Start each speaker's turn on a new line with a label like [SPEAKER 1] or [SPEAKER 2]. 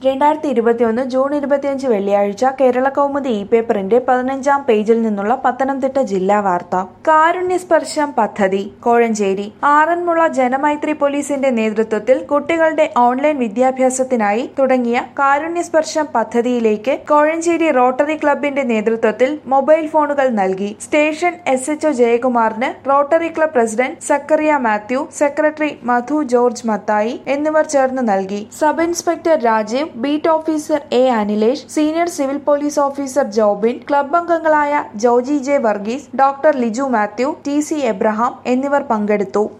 [SPEAKER 1] 2021 June 25 വെള്ളിയാഴ്ച കേരളകൗമുദി പേപ്പറിന്റെ 15-ാം പേജിൽ നിന്നുള്ള പത്തനംതിട്ട ജില്ലാ വാർത്ത. കാരുണ്യസ്പർശം പദ്ധതി കോഴഞ്ചേരി. ആറന്മുള ജനമൈത്രി പോലീസിന്റെ നേതൃത്വത്തിൽ കുട്ടികളുടെ ഓൺലൈൻ വിദ്യാഭ്യാസത്തിനായി തുടങ്ങിയ കാരുണ്യസ്പർശം പദ്ധതിയിലേക്ക് കോഴഞ്ചേരി റോട്ടറി ക്ലബിന്റെ നേതൃത്വത്തിൽ മൊബൈൽ ഫോണുകൾ നൽകി. സ്റ്റേഷൻ SHO ജയകുമാറിന് rotary club president Zacharia Mathew, secretary Madhu George Mathai എന്നിവർ ചേർന്ന് നൽകി. Sub inspector Rajeev, beat officer A. Anilesh, senior civil police officer Jobin, club അംഗങ്ങളായ Joji J. Varghese, doctor Liju Mathew, TC Abraham എന്നിവർ പങ്കെടുത്തു.